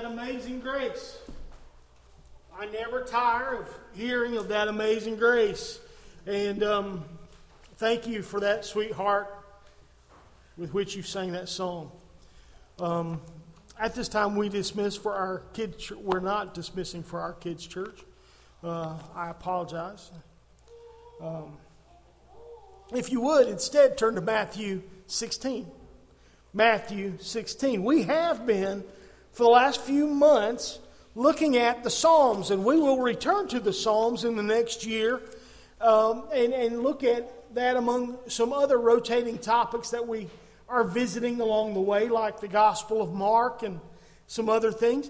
amazing grace. I never tire of hearing of that amazing grace. And thank you for that sweet heart with which you sang that song. At this time, we dismiss for our kids. We're not dismissing for our kids' church. I apologize. If you would, instead, turn to Matthew 16. Matthew 16. We have been, for the last few months, looking at the Psalms, and we will return to the Psalms in the next year and look at that among some other rotating topics that we are visiting along the way, like the Gospel of Mark and some other things.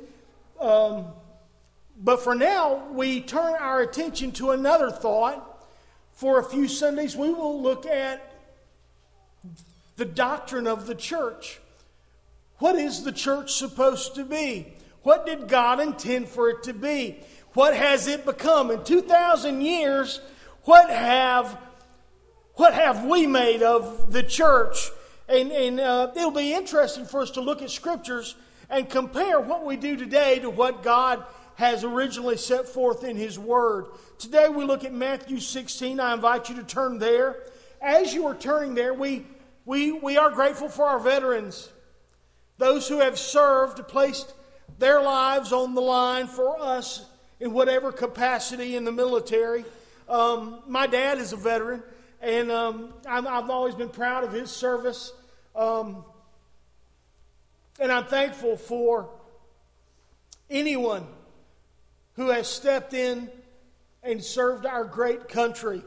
But for now, we turn our attention to another thought. For a few Sundays, we will look at the doctrine of the church. What is the church supposed to be? What did God intend for it to be? What has it become? In 2,000 years, what have we made of the church? And it'll be interesting for us to look at scriptures and compare what we do today to what God has originally set forth in His Word. Today we look at Matthew 16. I invite you to turn there. As you are turning there, we are grateful for our veterans, those who have served, placed their lives on the line for us in whatever capacity in the military. My dad is a veteran, and I've always been proud of his service. And I'm thankful for anyone who has stepped in and served our great country.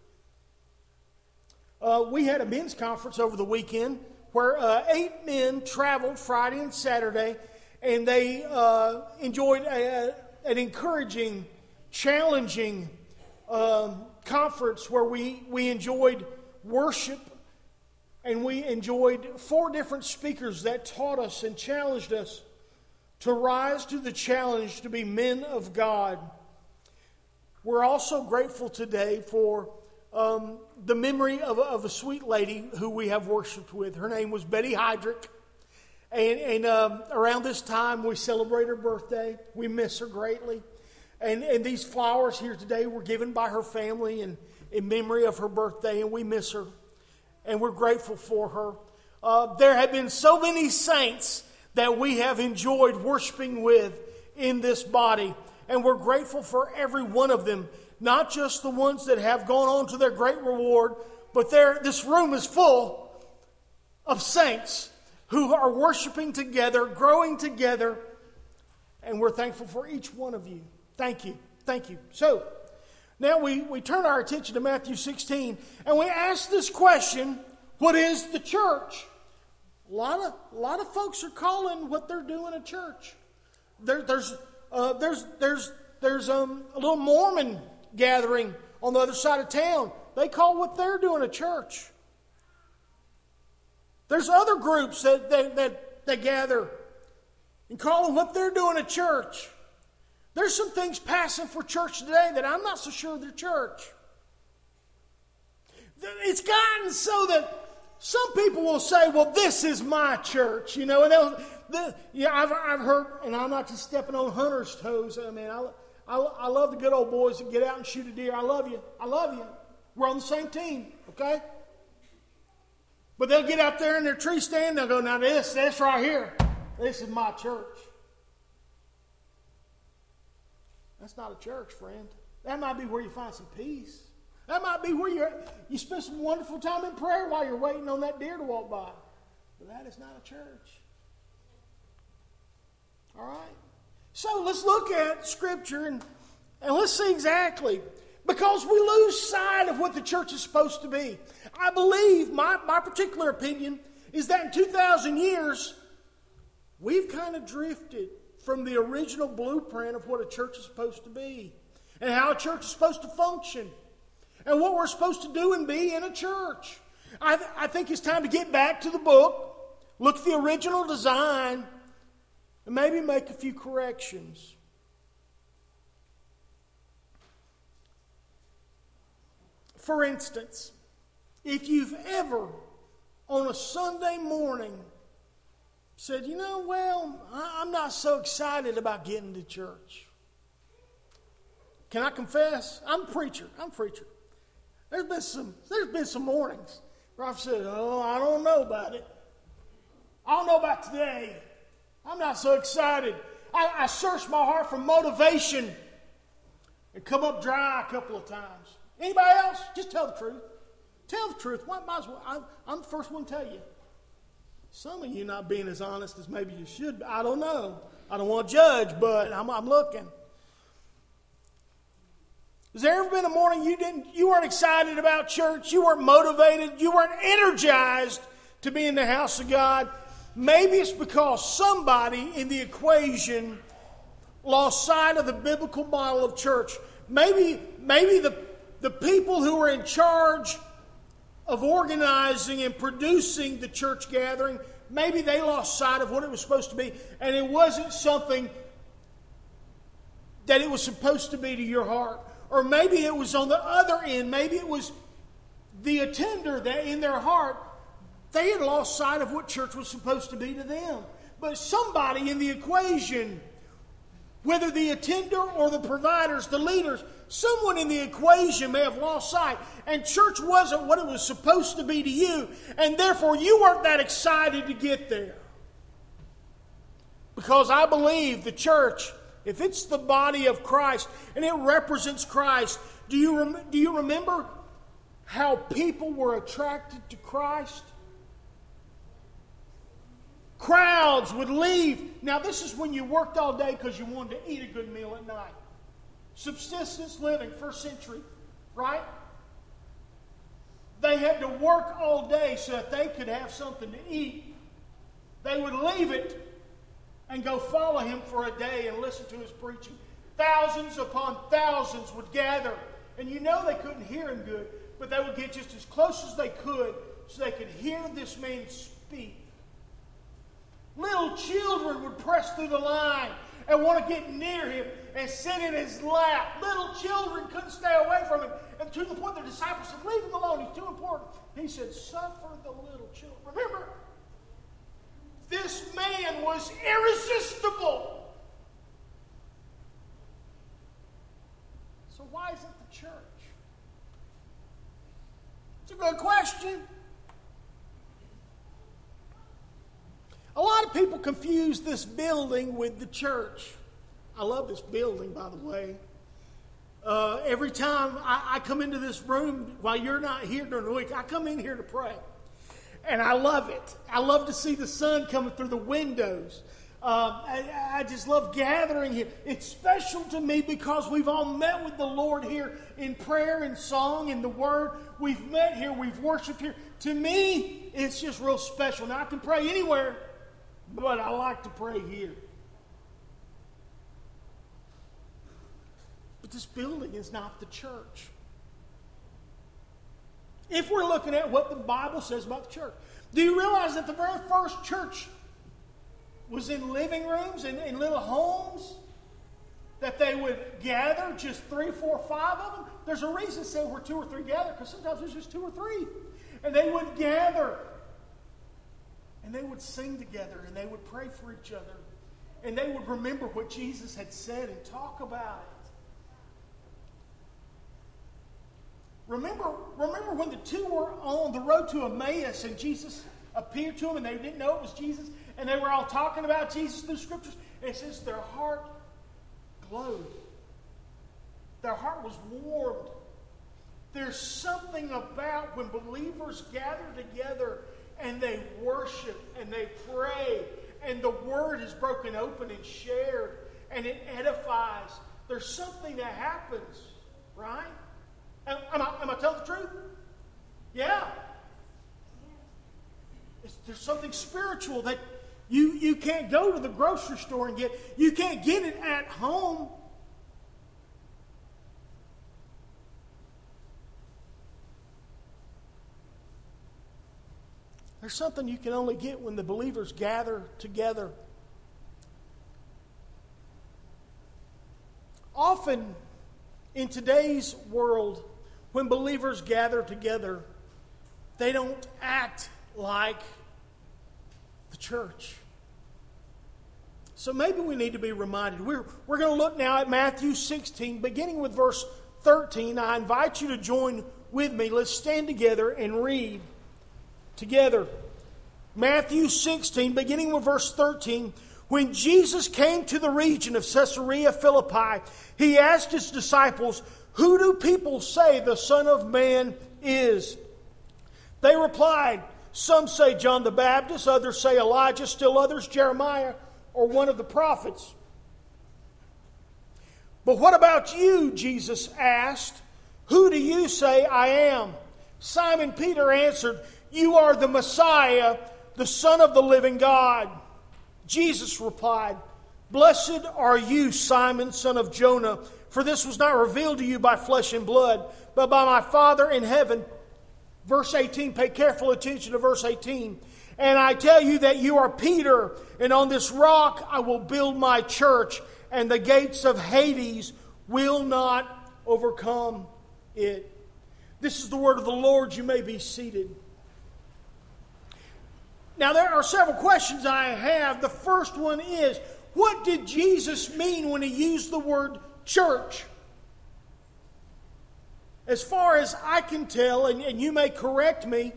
We had a men's conference over the weekend where 8 men traveled Friday and Saturday, and they enjoyed an encouraging, challenging conference where we enjoyed worship, and we enjoyed 4 different speakers that taught us and challenged us to rise to the challenge to be men of God. We're also grateful today for the memory of a sweet lady who we have worshiped with. Her name was Betty Heydrich. And around this time, we celebrate her birthday. We miss her greatly. And these flowers here today were given by her family in memory of her birthday, and we miss her. And we're grateful for her. There have been so many saints that we have enjoyed worshiping with in this body. And we're grateful for every one of them. Not just the ones that have gone on to their great reward, but this room is full of saints who are worshiping together, growing together. And we're thankful for each one of you. Thank you. Thank you. So, now we turn our attention to Matthew 16, and we ask this question: what is the church? A lot of folks are calling what they're doing a church. There's a little Mormon gathering on the other side of town. They call what they're doing a church. There's other groups that gather and call what they're doing a church. There's some things passing for church today that I'm not so sure they're church. It's gotten so that some people will say, well, this is my church, and I've heard, and I'm not just stepping on Hunter's toes. I mean, I love the good old boys that get out and shoot a deer. I love you. We're on the same team, okay? But they'll get out there in their tree stand, they'll go, now this right here, this is my church. That's not a church, friend. That might be where you find some peace. That might be where you spend some wonderful time in prayer while you're waiting on that deer to walk by. But that is not a church. All right? So let's look at Scripture and let's see exactly. Because we lose sight of what the church is supposed to be. I believe, my particular opinion, is that in 2,000 years, we've kind of drifted from the original blueprint of what a church is supposed to be. And how a church is supposed to function. And what we're supposed to do and be in a church. I think it's time to get back to the book, look at the original design, and maybe make a few corrections. For instance, if you've ever, on a Sunday morning, said, I'm not so excited about getting to church. Can I confess? I'm a preacher. There's been some mornings where I've said, I don't know about it. I don't know about today. I'm not so excited. I searched my heart for motivation and come up dry a couple of times. Anybody else? Just tell the truth. Tell the truth. Might as well. I'm the first one to tell you. Some of you not being as honest as maybe you should. I don't know. I don't want to judge, but I'm looking. Has there ever been a morning you weren't excited about church, you weren't motivated, you weren't energized to be in the house of God? Maybe it's because somebody in the equation lost sight of the biblical model of church. Maybe the people who were in charge of organizing and producing the church gathering, maybe they lost sight of what it was supposed to be, and it wasn't something that it was supposed to be to your heart. Or maybe it was on the other end. Maybe it was the attender that in their heart, they had lost sight of what church was supposed to be to them. But somebody in the equation, whether the attender or the providers, the leaders, someone in the equation may have lost sight. And church wasn't what it was supposed to be to you. And therefore you weren't that excited to get there. Because I believe the church, if it's the body of Christ and it represents Christ, do you remember how people were attracted to Christ? Crowds would leave. Now this is when you worked all day because you wanted to eat a good meal at night. Subsistence living, first century, right? They had to work all day so that they could have something to eat. They would leave it and go follow him for a day and listen to his preaching. Thousands upon thousands would gather. And they couldn't hear him good, but they would get just as close as they could so they could hear this man speak. Little children would press through the line and want to get near him and sit in his lap. Little children couldn't stay away from him. And to the point the disciples said, leave him alone, he's too important. And he said, suffer the little children. Remember, this man was irresistible. So why isn't the church? It's a good question. A lot of people confuse this building with the church. I love this building, by the way. Every time I come into this room while you're not here during the week, I come in here to pray. And I love it. I love to see the sun coming through the windows. I just love gathering here. It's special to me because we've all met with the Lord here in prayer and song and the Word. We've met here. We've worshiped here. To me, it's just real special. Now, I can pray anywhere, but I like to pray here. But this building is not the church. If we're looking at what the Bible says about the church, do you realize that the very first church was in living rooms and in little homes that they would gather, just 3, 4, 5 of them? There's a reason to say where 2 or 3 gather, because sometimes there's just 2 or 3. And they would gather, and they would sing together, and they would pray for each other, and they would remember what Jesus had said and talk about it. Remember when the 2 were on the road to Emmaus and Jesus appeared to them and they didn't know it was Jesus, and they were all talking about Jesus through Scriptures, and it says their heart glowed. Their heart was warmed. There's something about when believers gather together and they worship and they pray and the Word is broken open and shared and it edifies. There's something that happens, right? Am I telling the truth? Yeah. There's something spiritual that you can't go to the grocery store and get. You can't get it at home. There's something you can only get when the believers gather together. Often in today's world, when believers gather together, they don't act like the church. So maybe we need to be reminded. We're going to look now at Matthew 16, beginning with verse 13. I invite you to join with me. Let's stand together and read together. Matthew 16, beginning with verse 13. When Jesus came to the region of Caesarea Philippi, he asked his disciples, "Who do people say the Son of Man is?" They replied, "Some say John the Baptist, others say Elijah, still others Jeremiah or one of the prophets." "But what about you?" Jesus asked. "Who do you say I am?" Simon Peter answered, "You are the Messiah, the Son of the living God." Jesus replied, "Blessed are you, Simon, son of Jonah, for this was not revealed to you by flesh and blood, but by my Father in heaven." Verse 18, pay careful attention to verse 18. "And I tell you that you are Peter, and on this rock I will build my church, and the gates of Hades will not overcome it." This is the word of the Lord. You may be seated. Now, there are several questions I have. The first one is, what did Jesus mean when he used the word church? As far as I can tell, and you may correct me,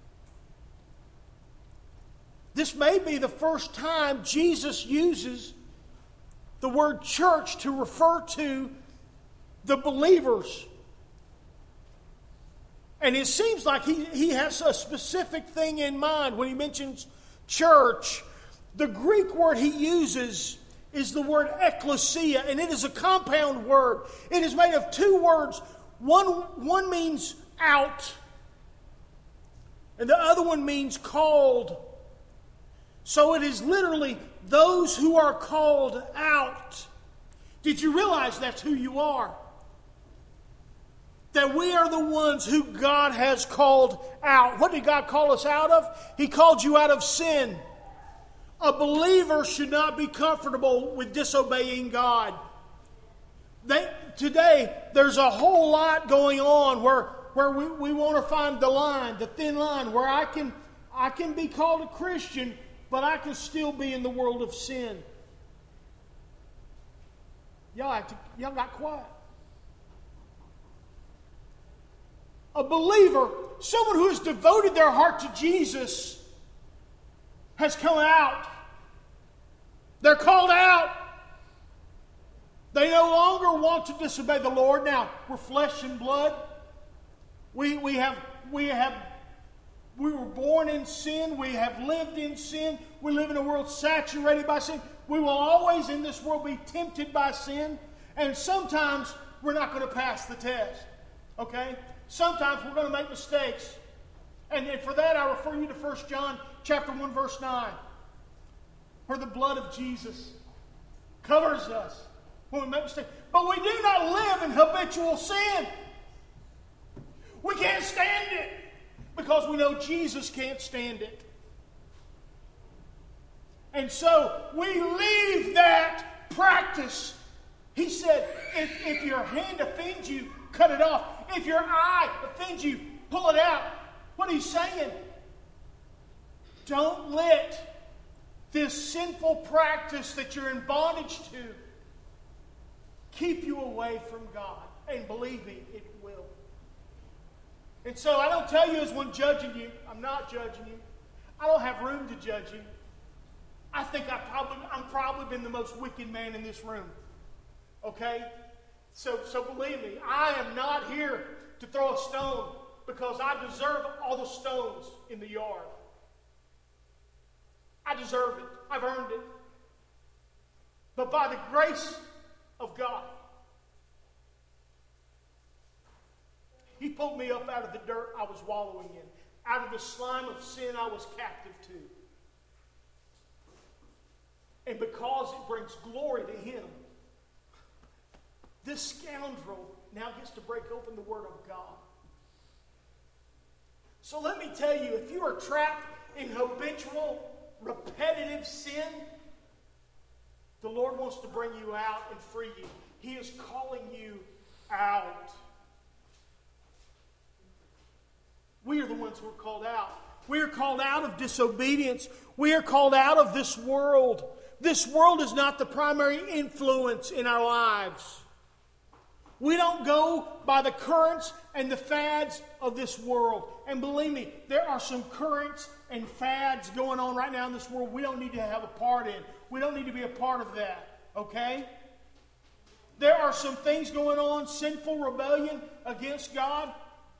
this may be the first time Jesus uses the word church to refer to the believers. And it seems like he has a specific thing in mind when he mentions church. The Greek word he uses is the word ekklesia, and it is a compound word. It is made of two words. One means out, and the other one means called. So it is literally those who are called out. Did you realize that's who you are? That we are the ones who God has called out. What did God call us out of? He called you out of sin. A believer should not be comfortable with disobeying God. Today, there's a whole lot going on where we want to find the line, the thin line, where I can be called a Christian, but I can still be in the world of sin. Y'all got quiet. A believer, someone who has devoted their heart to Jesus, has come out. They're called out. They no longer want to disobey the Lord. Now, we're flesh and blood. We were born in sin. We have lived in sin. We live in a world saturated by sin. We will always in this world be tempted by sin. And sometimes we're not going to pass the test. Okay? Sometimes we're going to make mistakes. And for that I refer you to 1 John chapter 1, verse 9. Where the blood of Jesus covers us when we make mistakes. But we do not live in habitual sin. We can't stand it because we know Jesus can't stand it. And so we leave that practice. He said, if your hand offends you, cut it off. If your eye offends you, pull it out. What are you saying? Don't let this sinful practice that you're in bondage to keep you away from God. And believe me, it will. And so I don't tell you as one judging you. I'm not judging you. I don't have room to judge you. I think I'm probably been the most wicked man in this room. Okay? So believe me, I am not here to throw a stone because I deserve all the stones in the yard. I deserve it. I've earned it. But by the grace of God, He pulled me up out of the dirt I was wallowing in, out of the slime of sin I was captive to. And because it brings glory to Him, this scoundrel now gets to break open the Word of God. So let me tell you, if you are trapped in habitual, repetitive sin, the Lord wants to bring you out and free you. He is calling you out. We are the ones who are called out. We are called out of disobedience. We are called out of this world. This world is not the primary influence in our lives. We don't go by the currents and the fads of this world. And believe me, there are some currents and fads going on right now in this world we don't need to have a part in. We don't need to be a part of that, okay? There are some things going on, sinful rebellion against God.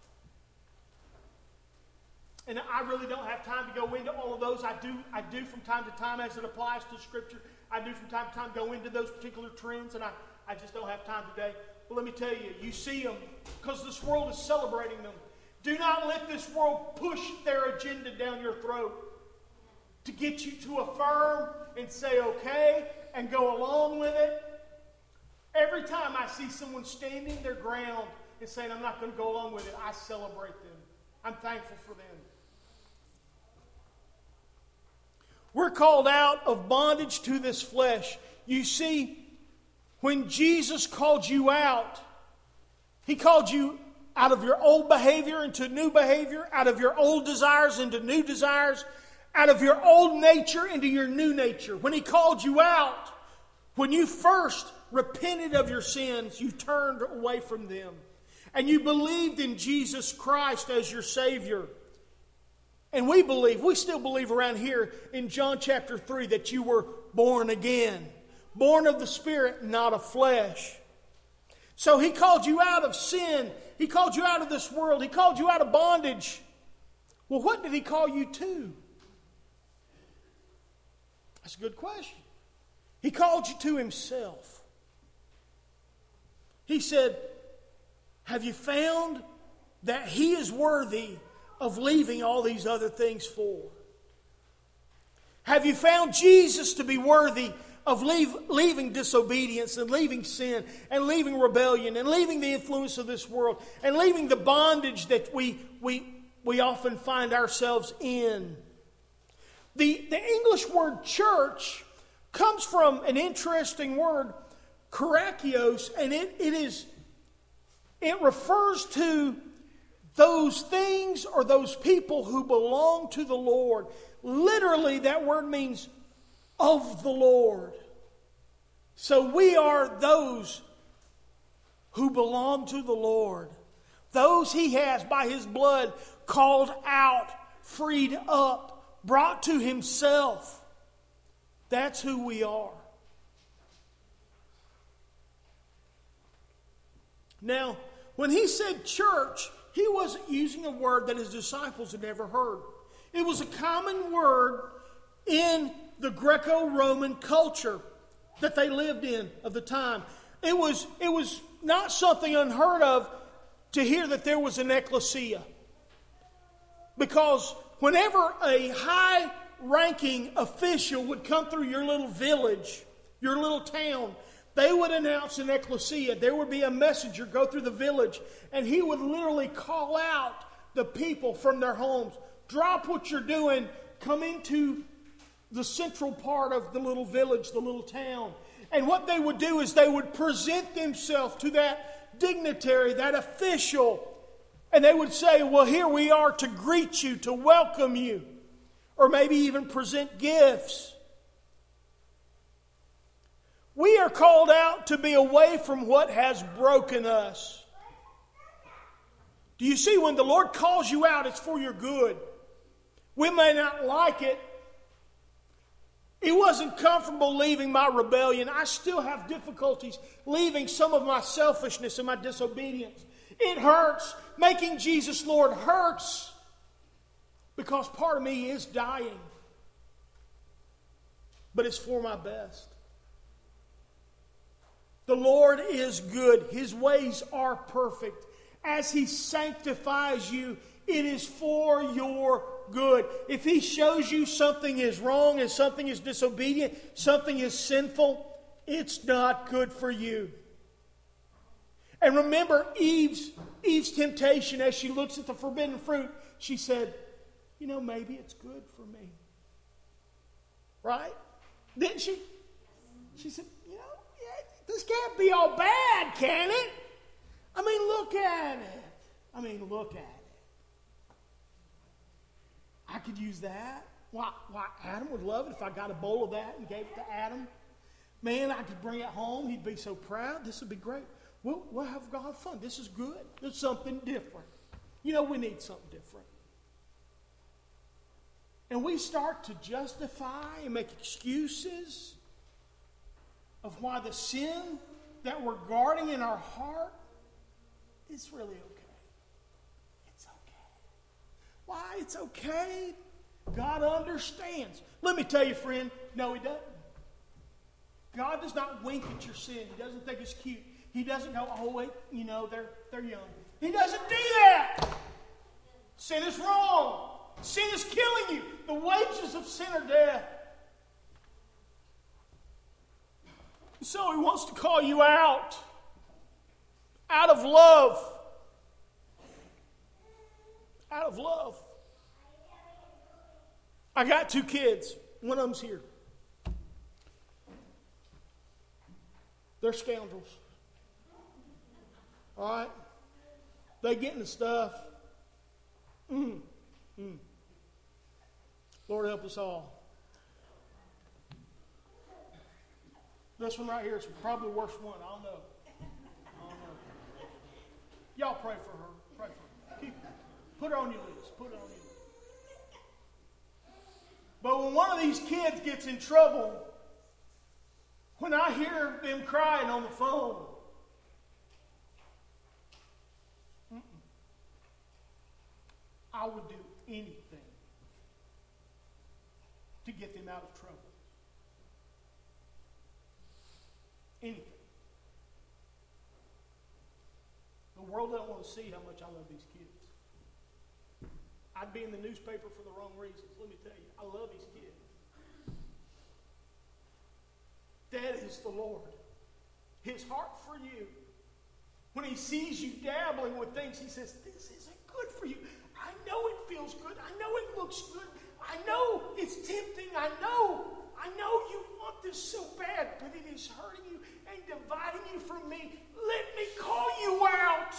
And I really don't have time to go into all of those. I do from time to time as it applies to Scripture. I do from time to time go into those particular trends, and I just don't have time today. But let me tell you, you see them because this world is celebrating them. Do not let this world push their agenda down your throat to get you to affirm and say okay and go along with it. Every time I see someone standing their ground and saying, I'm not going to go along with it, I celebrate them. I'm thankful for them. We're called out of bondage to this flesh. You see, when Jesus called you out, He called you out of your old behavior into new behavior, out of your old desires into new desires, out of your old nature into your new nature. When He called you out, when you first repented of your sins, you turned away from them. And you believed in Jesus Christ as your Savior. And we still believe around here in John chapter 3 that you were born again. Born of the Spirit, not of flesh. So He called you out of sin. He called you out of this world. He called you out of bondage. Well, what did He call you to? That's a good question. He called you to Himself. He said, have you found that He is worthy of leaving all these other things for? Have you found Jesus to be worthy of leaving disobedience and leaving sin and leaving rebellion and leaving the influence of this world and leaving the bondage that we often find ourselves in? The English word church comes from an interesting word, karakios, and it refers to those things or those people who belong to the Lord. Literally, that word means of the Lord. So we are those who belong to the Lord. Those He has, by His blood, called out, freed up, brought to Himself. That's who we are. Now, when He said church, He wasn't using a word that His disciples had never heard. It was a common word in the Greco-Roman culture that they lived in of the time. It was not something unheard of to hear that there was an ecclesia. Because whenever a high-ranking official would come through your little village, your little town, they would announce an ecclesia. There would be a messenger go through the village, and he would literally call out the people from their homes. Drop what you're doing. Come into the central part of the little village, the little town. And what they would do is they would present themselves to that dignitary, that official. And they would say, well, here we are to greet you, to welcome you. Or maybe even present gifts. We are called out to be away from what has broken us. Do you see, when the Lord calls you out, it's for your good. We may not like it. It wasn't comfortable leaving my rebellion. I still have difficulties leaving some of my selfishness and my disobedience. It hurts. Making Jesus Lord hurts. Because part of me is dying. But it's for my best. The Lord is good. His ways are perfect. As He sanctifies you, it is for your good. If He shows you something is wrong and something is disobedient, something is sinful, it's not good for you. And remember Eve's temptation as she looks at the forbidden fruit. She said, maybe it's good for me. Right? Didn't she? She said, this can't be all bad, can it? Look at it. Look at it. I could use that. Why Adam would love it if I got a bowl of that and gave it to Adam. Man, I could bring it home. He'd be so proud. This would be great. We'll have fun. This is good. There's something different. You know, we need something different. And we start to justify and make excuses of why the sin that we're guarding in our heart is really okay. It's okay. Why it's okay? God understands. Let me tell you, friend, no, He doesn't. God does not wink at your sin. He doesn't think it's cute. He doesn't go, oh, wait, you know, they're young. He doesn't do that. Sin is wrong. Sin is killing you. The wages of sin are death. So He wants to call you out of love. Out of love. I got 2 kids. One of them's here. They're scoundrels. All right? They get into stuff. Lord help us all. This one right here is probably the worst one. I don't know. Y'all pray for her. Pray for her. Put her on your list. Put her on your list. But when one of these kids gets in trouble, when I hear them crying on the phone, I would do anything to get them out of trouble. Anything. The world doesn't want to see how much I love these kids. I'd be in the newspaper for the wrong reasons. Let me tell you, I love these kids. That is the Lord. His heart for you. When He sees you dabbling with things, He says, this isn't good for you. I know it feels good. I know it looks good. I know it's tempting. I know you want this so bad, but it is hurting you and dividing you from me. Let me call you out.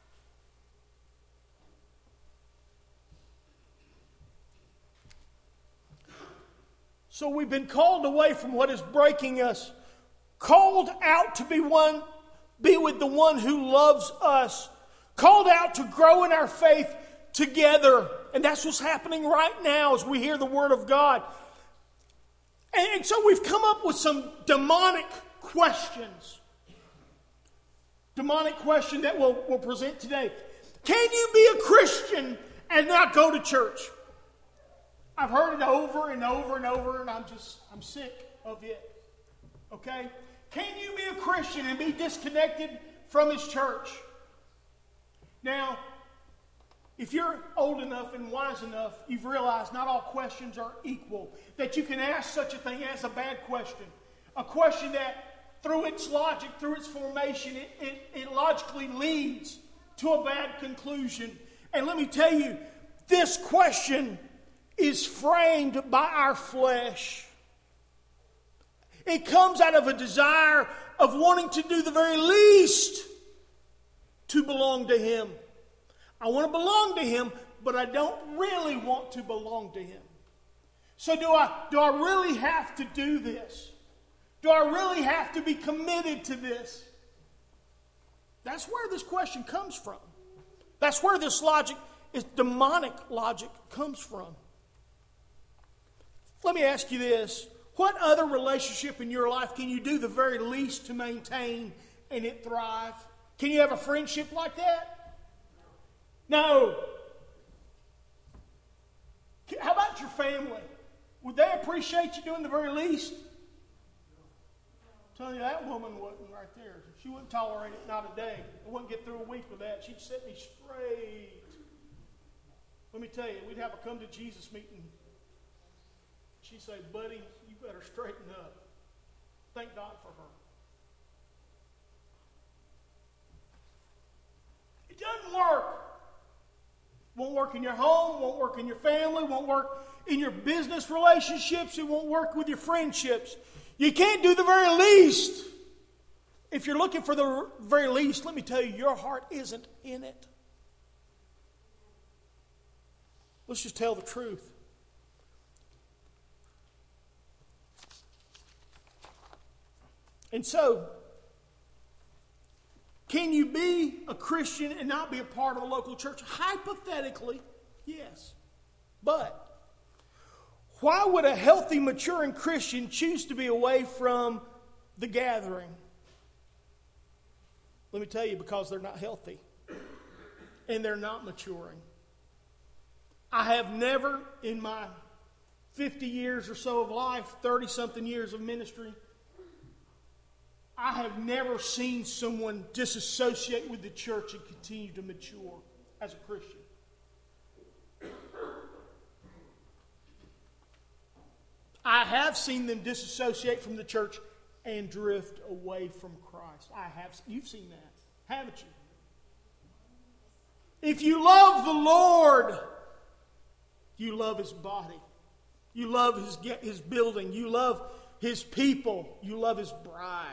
So we've been called away from what is breaking us, called out to be with the one who loves us, called out to grow in our faith together. And that's what's happening right now as we hear the Word of God. And so we've come up with some demonic questions. Demonic question that we'll present today. Can you be a Christian and not go to church? I've heard it over and over and over, and I'm sick of it. Okay? Can you be a Christian and be disconnected from His church? Now, if you're old enough and wise enough, you've realized not all questions are equal. That you can ask such a thing as a bad question. A question that, through its logic, through its formation, it logically leads to a bad conclusion. And let me tell you, this question is framed by our flesh. It comes out of a desire of wanting to do the very least to belong to Him. I want to belong to Him, but I don't really want to belong to Him. So do I really have to do this? Do I really have to be committed to this? That's where this question comes from. That's where this demonic logic comes from. Let me ask you this. What other relationship in your life can you do the very least to maintain and it thrive? Can you have a friendship like that? No. How about your family? Would they appreciate you doing the very least? I'm telling you, that woman wasn't right there. She wouldn't tolerate it, not a day. I wouldn't get through a week with that. She'd set me straight. Let me tell you, we'd have a come to Jesus meeting. She'd say, buddy, you better straighten up. Thank God for her. It doesn't work. Won't work in your home, won't work in your family, won't work in your business relationships, it won't work with your friendships. You can't do the very least. If you're looking for the very least, let me tell you, your heart isn't in it. Let's just tell the truth. And so, can you be a Christian and not be a part of a local church? Hypothetically, yes. But why would a healthy, maturing Christian choose to be away from the gathering? Let me tell you, because they're not healthy. And they're not maturing. I have never, in my 50 years or so of life, 30-something years of ministry, I have never seen someone disassociate with the church and continue to mature as a Christian. I have seen them disassociate from the church and drift away from Christ. You've seen that, haven't you? If you love the Lord, you love His body. You love His building. You love His people. You love His bride.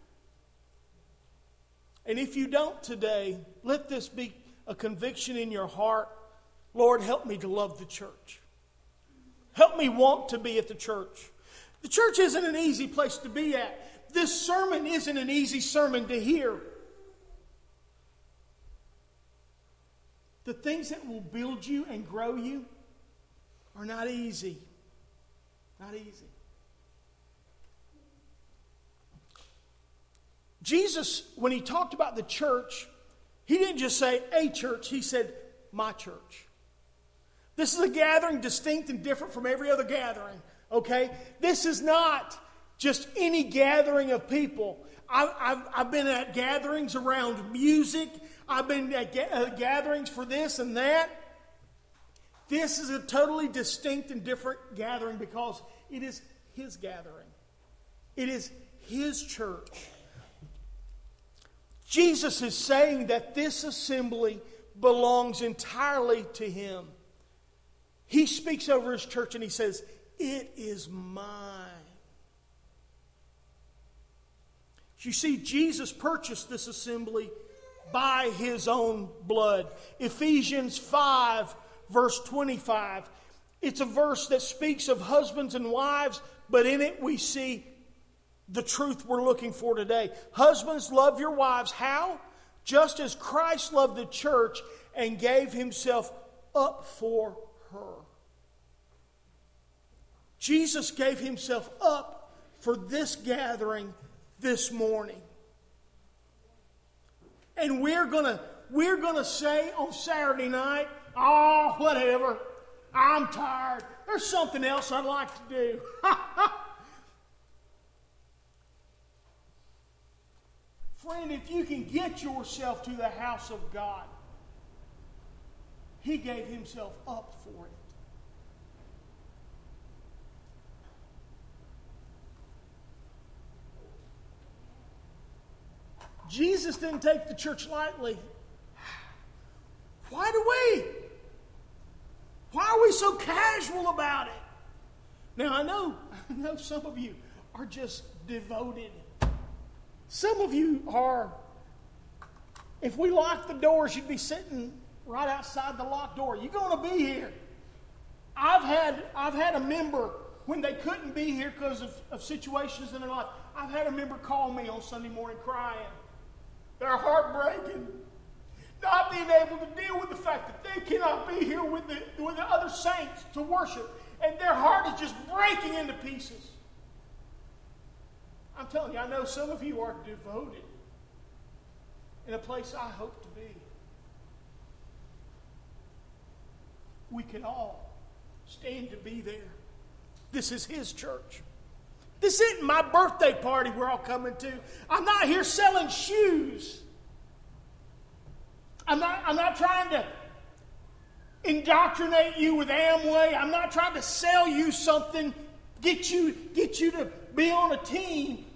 And if you don't today, let this be a conviction in your heart. Lord, help me to love the church. Help me want to be at the church. The church isn't an easy place to be at. This sermon isn't an easy sermon to hear. The things that will build you and grow you are not easy. Not easy. Jesus, when He talked about the church, He didn't just say a church, He said my church. This is a gathering distinct and different from every other gathering, okay? This is not just any gathering of people. I've been at gatherings around music. I've been at gatherings for this and that. This is a totally distinct and different gathering because it is His gathering. It is His church. Jesus is saying that this assembly belongs entirely to Him. He speaks over His church and He says, "It is mine." You see, Jesus purchased this assembly by His own blood. Ephesians 5, verse 25. It's a verse that speaks of husbands and wives, but in it we see the truth we're looking for today. Husbands, love your wives. How? Just as Christ loved the church and gave Himself up for her. Jesus gave Himself up for this gathering this morning. And we're gonna say on Saturday night, "Oh, whatever. I'm tired. There's something else I'd like to do." Friend, if you can get yourself to the house of God, He gave Himself up for it. Jesus didn't take the church lightly. Why are we so casual about it? Now, I know some of you are just devoted. Some of you are, if we locked the doors, you'd be sitting right outside the locked door. You're going to be here. I've had a member, when they couldn't be here because of situations in their life, I've had a member call me on Sunday morning crying. They're heartbreaking. Not being able to deal with the fact that they cannot be here with the other saints to worship. And their heart is just breaking into pieces. I'm telling you, I know some of you are devoted in a place I hope to be. We can all stand to be there. This is His church. This isn't my birthday party we're all coming to. I'm not here selling shoes. I'm not trying to indoctrinate you with Amway. I'm not trying to sell you something, get you to be on a team.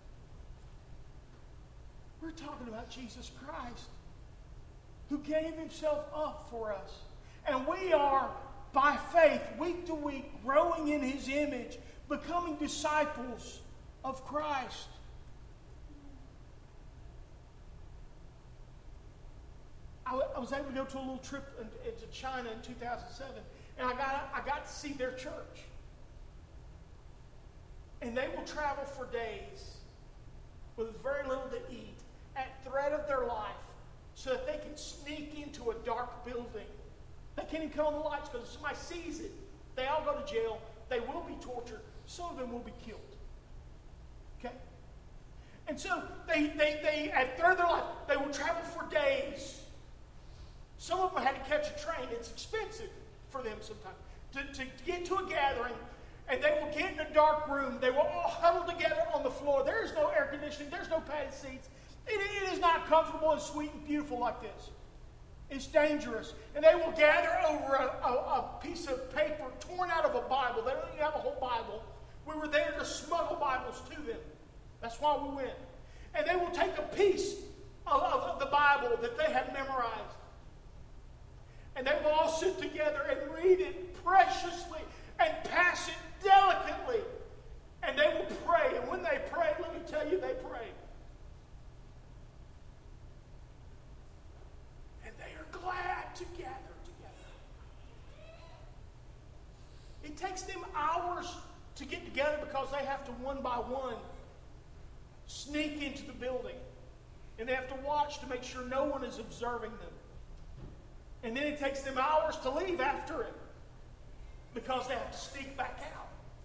We're talking about Jesus Christ, who gave Himself up for us. And we are, by faith, week to week, growing in His image, becoming disciples of Christ. I was able to go to a little trip into China in 2007, and I got to see their church. And they will travel for days with very little to eat, at threat of their life, so that they can sneak into a dark building. They can't even come on the lights because if somebody sees it, they all go to jail. They will be tortured. Some of them will be killed. Okay? And so they at threat of their life, they will travel for days. Some of them had to catch a train. It's expensive for them sometimes to get to a gathering, and they will get in a dark room. They will all huddle together on the floor. There is no air conditioning. There's no padded seats. It is not comfortable and sweet and beautiful like this. It's dangerous. And they will gather over a piece of paper torn out of a Bible. They don't even have a whole Bible. We were there to smuggle Bibles to them. That's why we went. And they will take a piece of the Bible that they have memorized. And they will all sit together and read it preciously and pass it delicately. And they will pray. And when they pray, let me tell you, they pray. And they are glad to gather together. It takes them hours to get together because they have to, one by one, sneak into the building. And they have to watch to make sure no one is observing them. And then it takes them hours to leave after it because they have to sneak back out.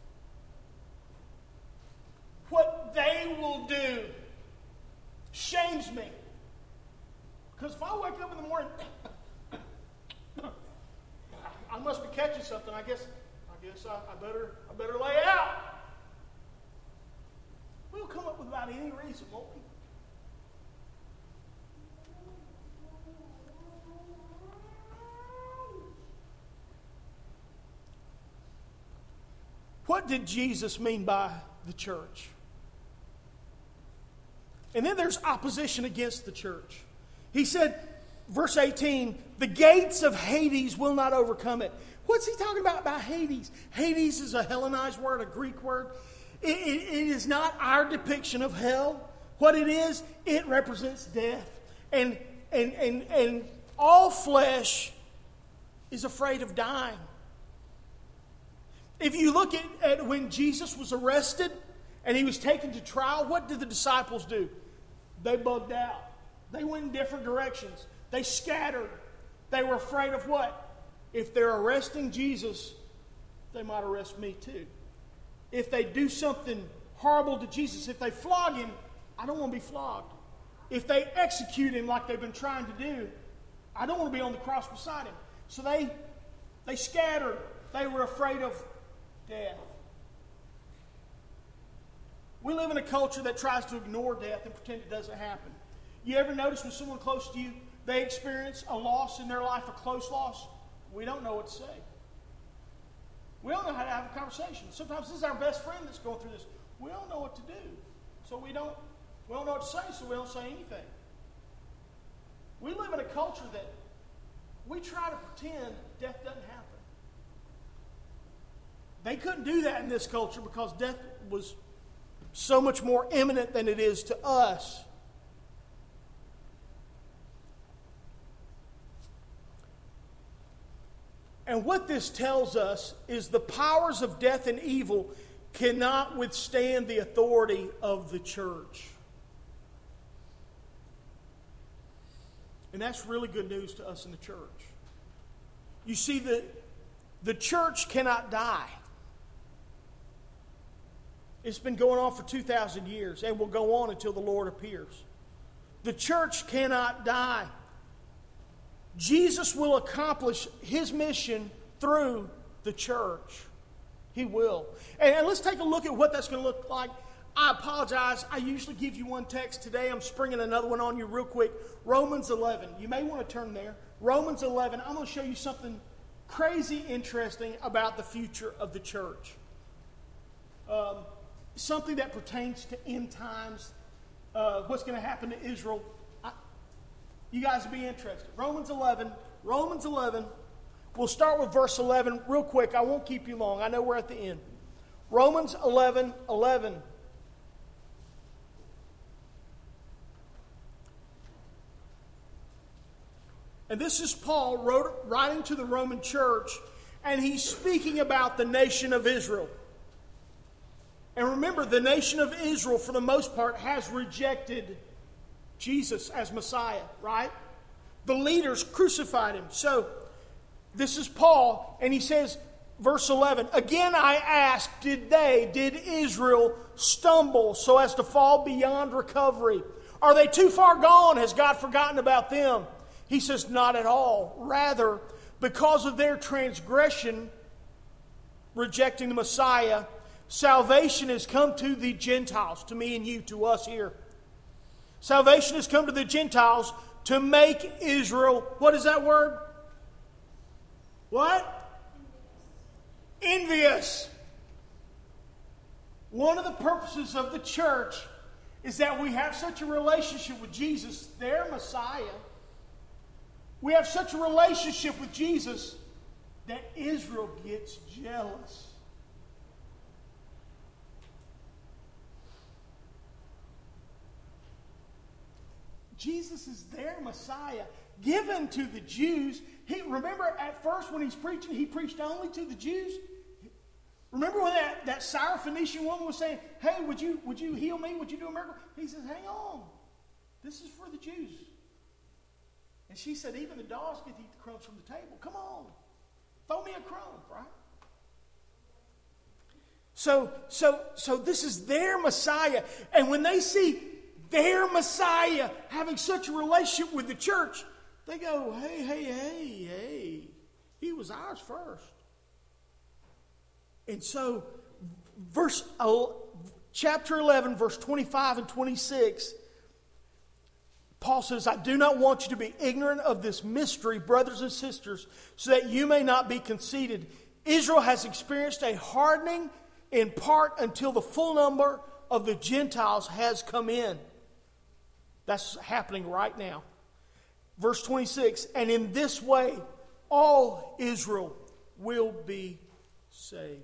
What they will do shames me. Because if I wake up in the morning, I must be catching something. I guess I better lay out. We'll come up with about any reason, won't we? What did Jesus mean by the church? And then there's opposition against the church. He said, verse 18, the gates of Hades will not overcome it. What's he talking about by Hades? Hades is a Hellenized word, a Greek word. It is not our depiction of hell. What it is, it represents death. And all flesh is afraid of dying. If you look at when Jesus was arrested and he was taken to trial, what did the disciples do? They bugged out. They went in different directions. They scattered. They were afraid of what? If they're arresting Jesus, they might arrest me too. If they do something horrible to Jesus, if they flog him, I don't want to be flogged. If they execute him like they've been trying to do, I don't want to be on the cross beside him. So they scattered. They were afraid of death. We live in a culture that tries to ignore death and pretend it doesn't happen. You ever notice when someone close to you, they experience a loss in their life, a close loss? We don't know what to say. We don't know how to have a conversation. Sometimes this is our best friend that's going through this. We don't know what to do. So we don't know what to say, so we don't say anything. We live in a culture that we try to pretend death doesn't happen. They couldn't do that in this culture because death was so much more imminent than it is to us. And what this tells us is the powers of death and evil cannot withstand the authority of the church. And that's really good news to us in the church. You see, the church cannot die. It's been going on for 2,000 years and will go on until the Lord appears. The church cannot die. Jesus will accomplish his mission through the church. He will. And let's take a look at what that's going to look like. I apologize. I usually give you one text. Today I'm springing another one on you real quick. Romans 11. You may want to turn there. Romans 11. I'm going to show you something crazy interesting about the future of the church. Something that pertains to end times. What's going to happen to Israel. You guys will be interested. Romans 11. We'll start with verse 11 real quick. I won't keep you long. I know we're at the end. Romans 11:11. And this is Paul writing to the Roman church, and he's speaking about the nation of Israel. And remember, the nation of Israel, for the most part, has rejected Jesus as Messiah, right? The leaders crucified him. So, this is Paul, and he says, verse 11, again I ask, did Israel stumble so as to fall beyond recovery? Are they too far gone? Has God forgotten about them? He says, not at all. Rather, because of their transgression, rejecting the Messiah, salvation has come to the Gentiles, to me and you, to us here. Salvation has come to the Gentiles to make Israel, what is that word? What? Envious. One of the purposes of the church is that we have such a relationship with Jesus, their Messiah. We have such a relationship with Jesus that Israel gets jealous. Jesus is their Messiah, given to the Jews. Remember at first when he's preaching, he preached only to the Jews. Remember when that Syrophoenician woman was saying, hey, would you heal me? Would you do a miracle? He says, hang on. This is for the Jews. And she said, even the dogs get to eat the crumbs from the table. Come on. Throw me a crumb, right? So this is their Messiah. And when they see their Messiah having such a relationship with the church, they go, hey, he was ours first. And so, chapter 11, verse 25 and 26, Paul says, I do not want you to be ignorant of this mystery, brothers and sisters, so that you may not be conceited. Israel has experienced a hardening in part until the full number of the Gentiles has come in. That's happening right now. Verse 26, and in this way, all Israel will be saved.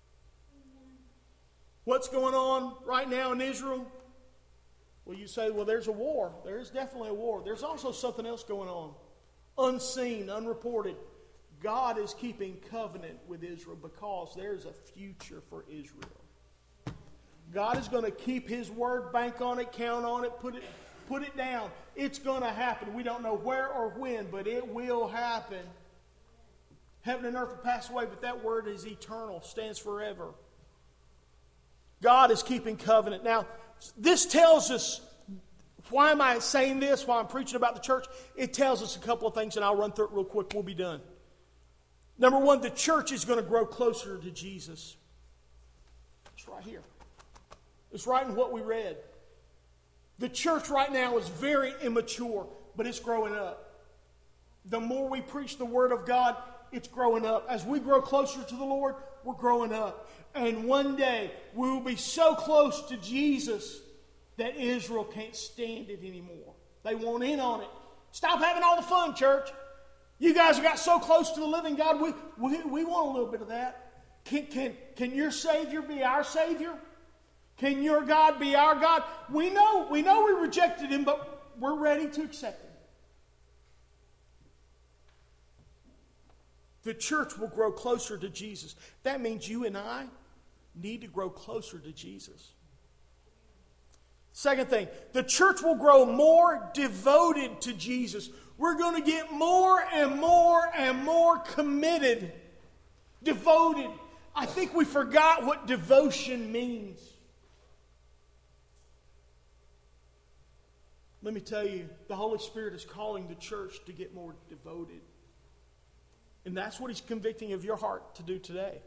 What's going on right now in Israel? Well, you say, well, there's a war. There is definitely a war. There's also something else going on. Unseen, unreported. God is keeping covenant with Israel because there's a future for Israel. God is going to keep His word, bank on it, count on it, put it down. It's going to happen. We don't know where or when, but it will happen. Heaven and earth will pass away, but that word is eternal, stands forever. God is keeping covenant. Now, this tells us, why am I saying this while I'm preaching about the church? It tells us a couple of things, and I'll run through it real quick. We'll be done. Number one, the church is going to grow closer to Jesus. It's right here. It's right in what we read. The church right now is very immature, but it's growing up. The more we preach the Word of God, it's growing up. As we grow closer to the Lord, we're growing up. And one day, we will be so close to Jesus that Israel can't stand it anymore. They want in on it. Stop having all the fun, church. You guys have got so close to the living God. We want a little bit of that. Can your Savior be our Savior? Can your God be our God? We know we rejected Him, but we're ready to accept Him. The church will grow closer to Jesus. That means you and I need to grow closer to Jesus. Second thing, the church will grow more devoted to Jesus. We're going to get more and more and more committed. Devoted. I think we forgot what devotion means. Let me tell you, the Holy Spirit is calling the church to get more devoted. And that's what He's convicting of your heart to do today.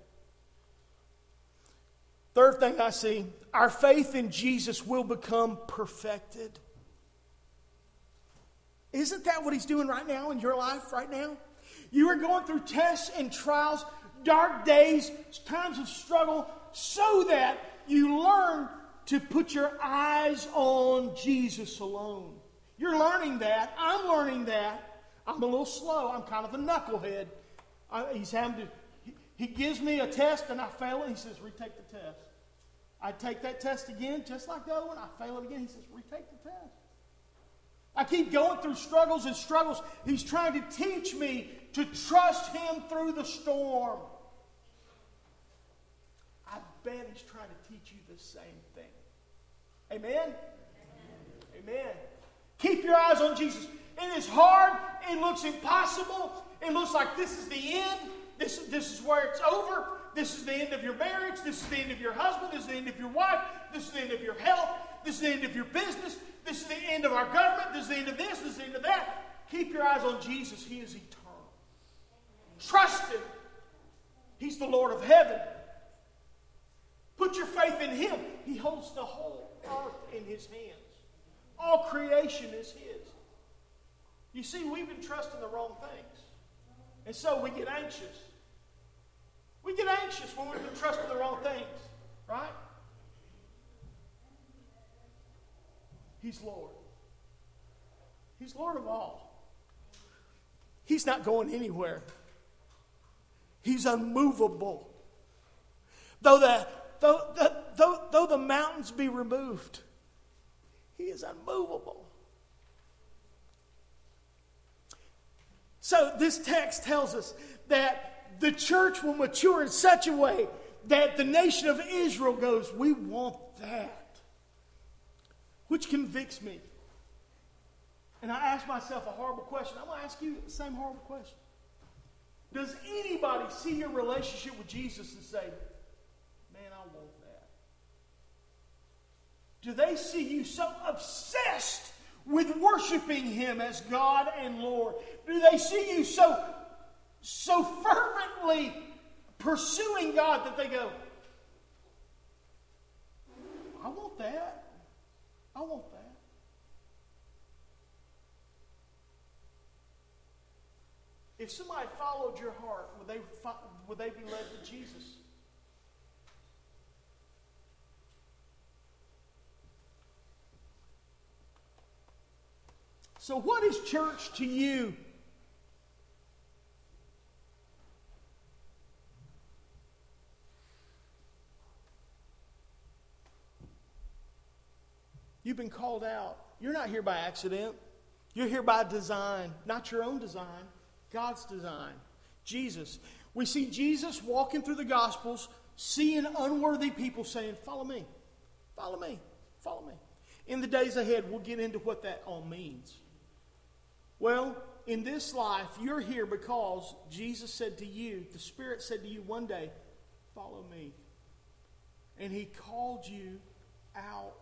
Third thing I see, our faith in Jesus will become perfected. Isn't that what He's doing right now in your life right now? You are going through tests and trials, dark days, times of struggle, so that you learn to put your eyes on Jesus alone. You're learning that. I'm learning that. I'm a little slow. I'm kind of a knucklehead. He gives me a test and I fail it. He says, retake the test. I take that test again, just like the other one. I fail it again. He says, retake the test. I keep going through struggles and struggles. He's trying to teach me to trust Him through the storm. I bet He's trying to teach you the same thing. Amen? Amen. Keep your eyes on Jesus. It is hard. It looks impossible. It looks like this is the end. This is where it's over. This is the end of your marriage. This is the end of your husband. This is the end of your wife. This is the end of your health. This is the end of your business. This is the end of our government. This is the end of this. This is the end of that. Keep your eyes on Jesus. He is eternal. Trust Him. He's the Lord of heaven. Put your faith in Him. He holds the whole earth in His hands. All creation is His. You see, we've been trusting the wrong things. And so we get anxious. We get anxious when we've been trusting the wrong things. Right? He's Lord. He's Lord of all. He's not going anywhere. He's unmovable. Though the mountains be removed, He is unmovable. So this text tells us that the church will mature in such a way that the nation of Israel goes, we want that. Which convicts me. And I ask myself a horrible question. I'm going to ask you the same horrible question. Does anybody see your relationship with Jesus and say, man, I want that? Do they see you so obsessed with worshiping Him as God and Lord? Do they see you so fervently pursuing God that they go, I want that. I want that. If somebody followed your heart, would they be led to Jesus? So what is church to you? You've been called out. You're not here by accident. You're here by design. Not your own design. God's design. Jesus. We see Jesus walking through the Gospels, seeing unworthy people saying, follow me. Follow me. Follow me. In the days ahead, we'll get into what that all means. Well, in this life, you're here because Jesus said to you, the Spirit said to you one day, follow me. And He called you out.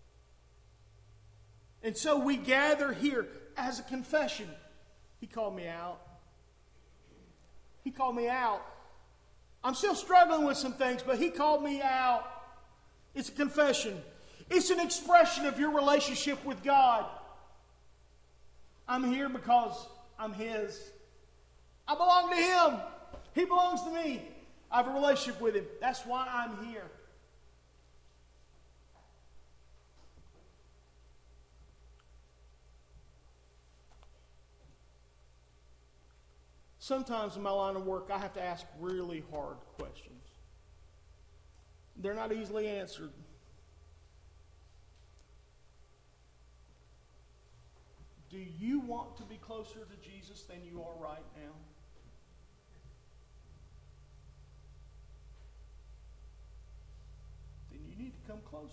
And so we gather here as a confession. He called me out. He called me out. I'm still struggling with some things, but He called me out. It's a confession. It's an expression of your relationship with God. I'm here because I'm His. I belong to Him. He belongs to me. I have a relationship with Him. That's why I'm here. Sometimes in my line of work, I have to ask really hard questions. They're not easily answered. Do you want to be closer to Jesus than you are right now? Then you need to come closer.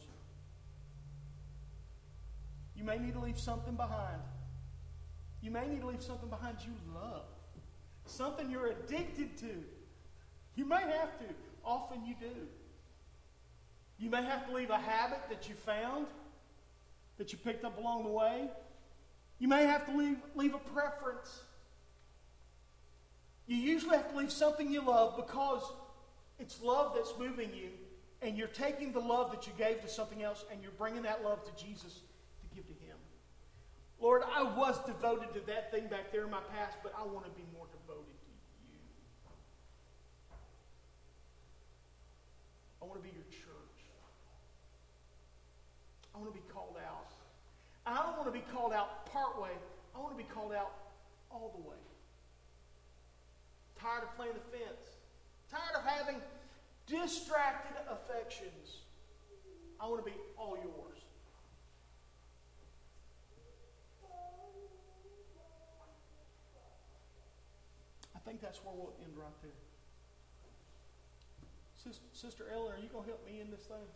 You may need to leave something behind. You may need to leave something behind you love. Something you're addicted to. You may have to. Often you do. You may have to leave a habit that you found, that you picked up along the way. You may have to leave a preference. You usually have to leave something you love because it's love that's moving you, and you're taking the love that you gave to something else and you're bringing that love to Jesus to give to Him. Lord, I was devoted to that thing back there in my past, but I want to be more devoted to You. I want to be Your church. I want to be called out. And I don't want to be called out part way. I want to be called out all the way. Tired of playing the fence. Tired of having distracted affections. I want to be all Yours. I think that's where we'll end right there. Sister Ellen, are you going to help me in this thing?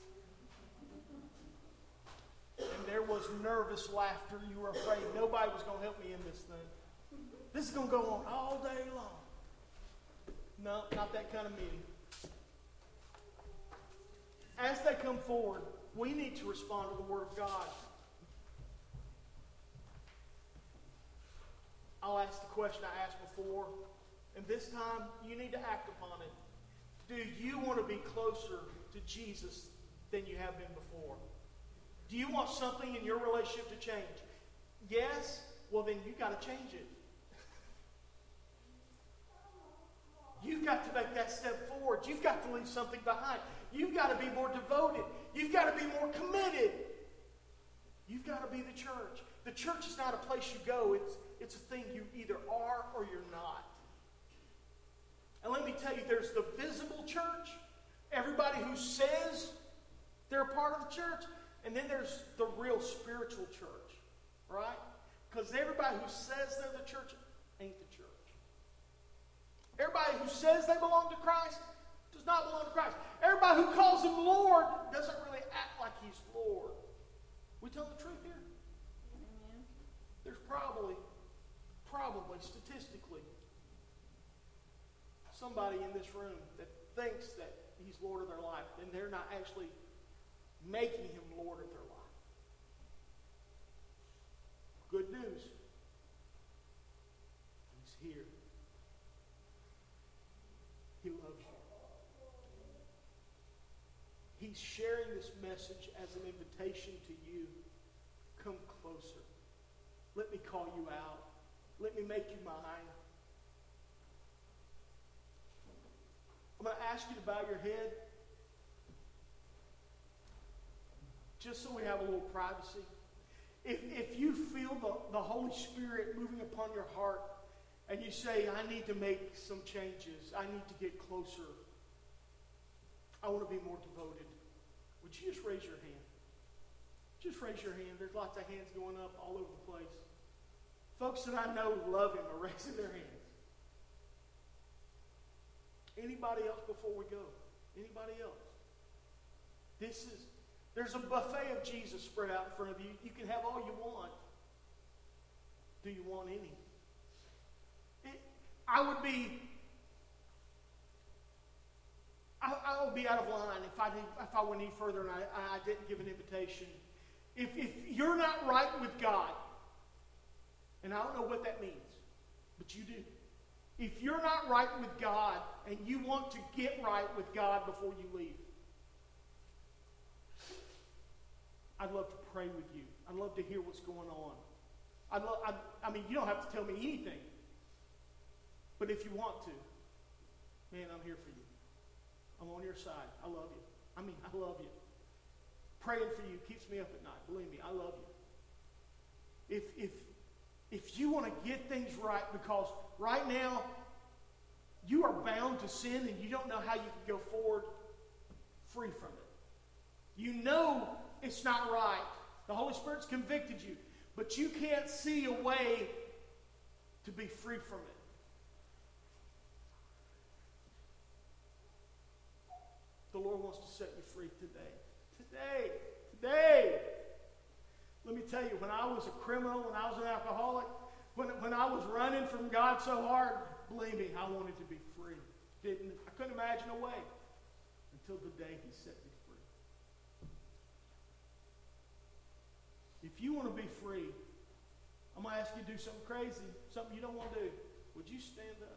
And there was nervous laughter. You were afraid nobody was going to help me in this thing. This is going to go on all day long. No, not that kind of meeting. As they come forward, we need to respond to the Word of God. I'll ask the question I asked before, and this time you need to act upon it. Do you want to be closer to Jesus than you have been before? Do you want something in your relationship to change? Yes? Well, then you've got to change it. You've got to make that step forward. You've got to leave something behind. You've got to be more devoted. You've got to be more committed. You've got to be the church. The church is not a place you go. It's a thing you either are or you're not. And let me tell you, there's the visible church, everybody who says they're a part of the church, and then there's the real spiritual church, right? Because everybody who says they're the church ain't the church. Everybody who says they belong to Christ does not belong to Christ. Everybody who calls him Lord doesn't really act like he's Lord. We tell the truth here? Amen. There's probably statistically, somebody in this room that thinks that he's Lord of their life, and they're not actually making him Lord of their life. Good news. He's here. He loves you. He's sharing this message as an invitation to you. Come closer. Let me call you out. Let me make you mine. I'm going to ask you to bow your head just so we have a little privacy. If you feel the Holy Spirit moving upon your heart and you say, I need to make some changes, I need to get closer, I want to be more devoted, would you just raise your hand? Just raise your hand. There's lots of hands going up all over the place. Folks that I know love him are raising their hands. Anybody else before we go? Anybody else? There's a buffet of Jesus spread out in front of you. You can have all you want. Do you want any? I would be out of line if I went any further and I didn't give an invitation. If you're not right with God, and I don't know what that means, but you do. If you're not right with God and you want to get right with God before you leave, I'd love to pray with you. I'd love to hear what's going on. I mean, you don't have to tell me anything. But if you want to, man, I'm here for you. I'm on your side. I love you. I mean, I love you. Praying for you keeps me up at night. Believe me, I love you. If you want to get things right, because right now you are bound to sin and you don't know how you can go forward free from it. You know it's not right. The Holy Spirit's convicted you, but you can't see a way to be free from it. The Lord wants to set you free today. Today. Let me tell you, when I was a criminal, when I was an alcoholic, when I was running from God so hard, believe me, I wanted to be free. I couldn't imagine a way until the day he set me free. If you want to be free, I'm going to ask you to do something crazy, something you don't want to do. Would you stand up?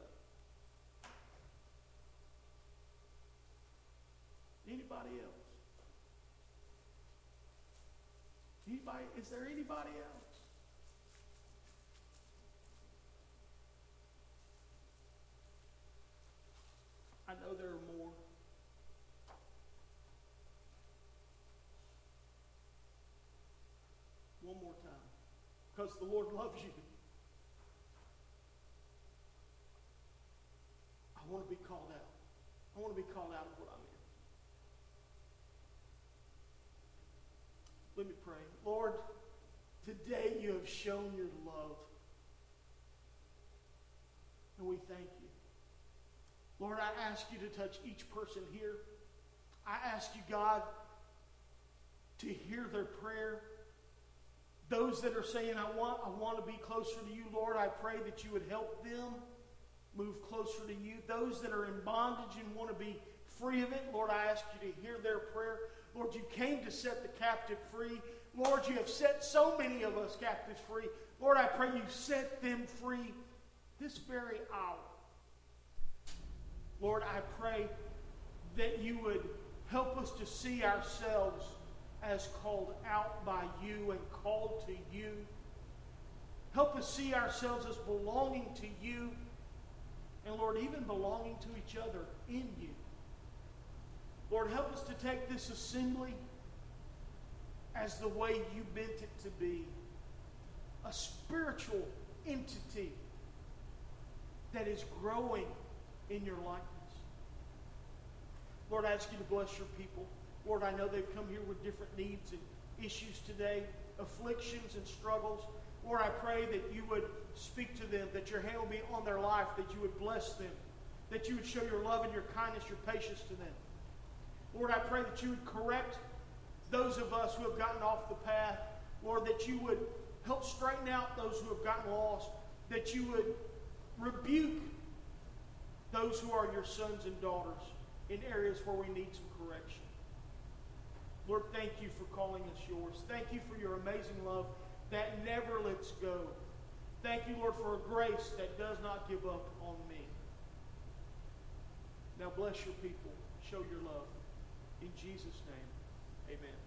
Anybody else? Anybody? Is there anybody else? I know there are more. One more time. Because the Lord loves you. I want to be called out. I want to be called out of what I'm in. Let me pray. Lord, today you have shown your love. And we thank you. Lord, I ask you to touch each person here. I ask you, God, to hear their prayer. Those that are saying, I want to be closer to you, Lord, I pray that you would help them move closer to you. Those that are in bondage and want to be free of it, Lord, I ask you to hear their prayer. Lord, you came to set the captive free. Lord, you have set so many of us captives free. Lord, I pray you set them free this very hour. Lord, I pray that you would help us to see ourselves as called out by you and called to you. Help us see ourselves as belonging to you, and Lord, even belonging to each other in you. Lord, help us to take this assembly as the way you meant it to be, a spiritual entity that is growing in your likeness. Lord, I ask you to bless your people. Lord, I know they've come here with different needs and issues today, afflictions and struggles. Lord, I pray that you would speak to them, that your hand will be on their life, that you would bless them, that you would show your love and your kindness, your patience to them. Lord, I pray that you would correct those of us who have gotten off the path. Lord, that you would help straighten out those who have gotten lost, that you would rebuke those who are your sons and daughters in areas where we need some correction. Lord, thank you for calling us yours. Thank you for your amazing love that never lets go. Thank you, Lord, for a grace that does not give up on me. Now bless your people. Show your love. In Jesus' name, amen.